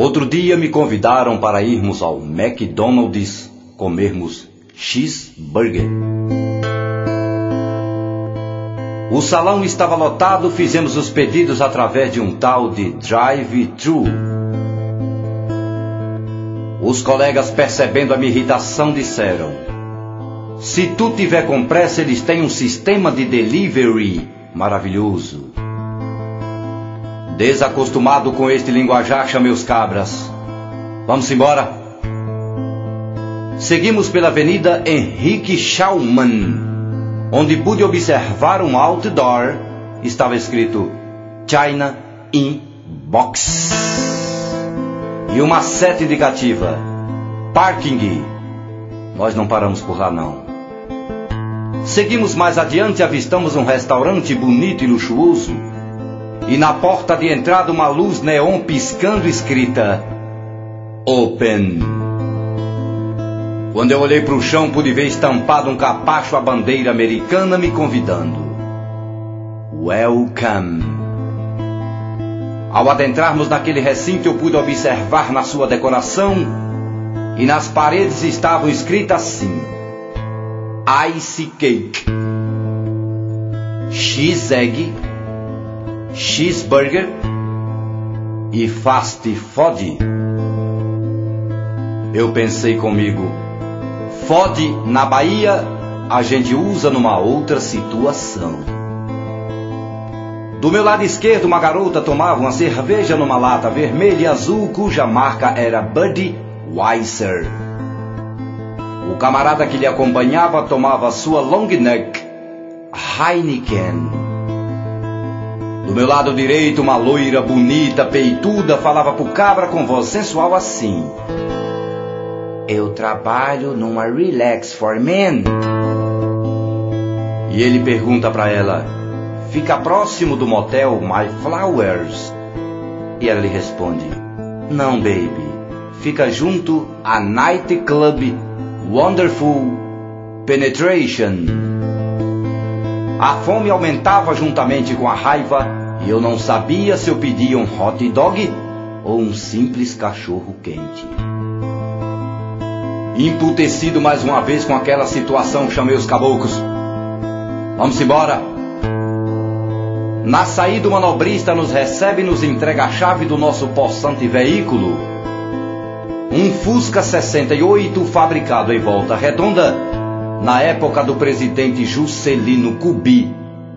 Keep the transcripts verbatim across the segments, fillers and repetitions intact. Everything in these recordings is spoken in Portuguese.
outro dia me convidaram para irmos ao McDonald's comermos cheeseburger. O salão estava lotado, fizemos os pedidos através de um tal de drive-thru. Os colegas, percebendo a minha irritação, disseram: se tu tiver com pressa, eles têm um sistema de delivery maravilhoso. Desacostumado com este linguajar, chamei os cabras. Vamos embora? Seguimos pela Avenida Henrique Schaumann, onde pude observar um outdoor. Estava escrito China in Box e uma seta indicativa Parking. Nós não paramos por lá não. Seguimos mais adiante e avistamos um restaurante bonito e luxuoso, e na porta de entrada uma luz neon piscando escrita Open. Quando eu olhei para o chão, pude ver estampado um capacho a bandeira americana me convidando. Welcome. Ao adentrarmos naquele recinto, eu pude observar na sua decoração, e nas paredes estavam escritas assim: Ice Cake, Cheese Egg, Cheeseburger e Fast Food. Eu pensei comigo: Fode na Bahia a gente usa numa outra situação. Do meu lado esquerdo, uma garota tomava uma cerveja numa lata vermelha e azul, cuja marca era Budweiser. O camarada que lhe acompanhava tomava sua long neck Heineken. Do meu lado direito, uma loira bonita, peituda, falava pro cabra com voz sensual assim: eu trabalho numa Relax for Men. E ele pergunta pra ela: fica próximo do motel My Flowers? E ela lhe responde: não, baby, fica junto a Night Club Wonderful Penetration. A fome aumentava juntamente com a raiva, e eu não sabia se eu pedia um hot dog ou um simples cachorro quente. Emputecido mais uma vez com aquela situação, chamei os caboclos. Vamos embora. Na saída, o manobrista nos recebe e nos entrega a chave do nosso possante veículo, um Fusca sessenta e oito fabricado em Volta Redonda na época do presidente Juscelino Kubitschek.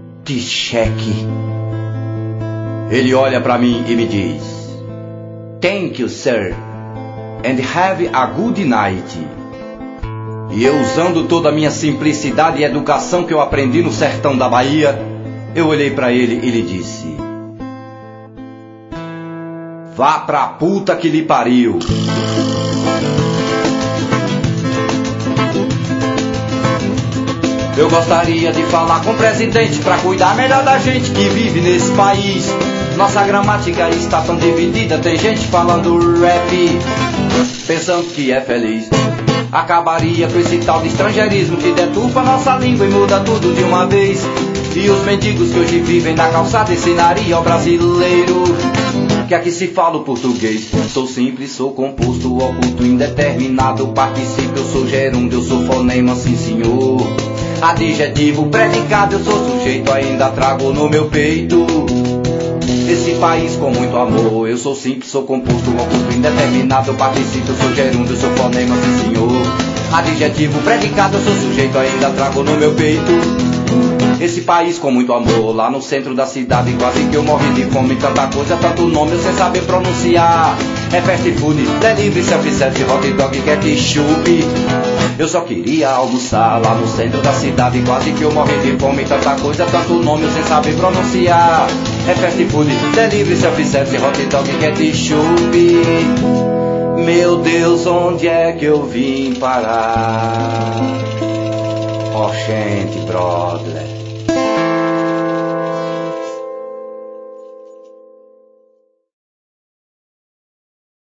Ele olha para mim e me diz: thank you, sir, and have a good night. E eu, usando toda a minha simplicidade e educação que eu aprendi no sertão da Bahia, eu olhei para ele e lhe disse: vá pra puta que lhe pariu. Eu gostaria de falar com o presidente pra cuidar melhor da gente que vive nesse país. Nossa gramática está tão dividida, tem gente falando rap pensando que é feliz. Acabaria com esse tal de estrangeirismo que deturpa nossa língua e muda tudo de uma vez. E os mendigos que hoje vivem na calçada ensinaria ao brasileiro que aqui se fala o português. Sou simples, sou composto, oculto, indeterminado participio, eu sou gerúndio, eu sou fonema, sim senhor. Adjetivo, predicado, eu sou sujeito, ainda trago no meu peito esse país com muito amor. Eu sou simples, sou composto, oculto, indeterminado participio, eu sou gerúndio, eu sou fonema, sim senhor. Adjetivo, predicado, eu sou sujeito, ainda trago no meu peito esse país com muito amor. Lá no centro da cidade quase que eu morri de fome, tanta coisa, tanto nome eu sem saber pronunciar. É fast food, delivery, self-service, hot dog, ketchup. Eu só queria almoçar. Lá no centro da cidade quase que eu morri de fome, tanta coisa, tanto nome eu sem saber pronunciar. É fast food, delivery, self-service, hot dog, ketchup. Meu Deus, onde é que eu vim parar? Oh, gente, brother.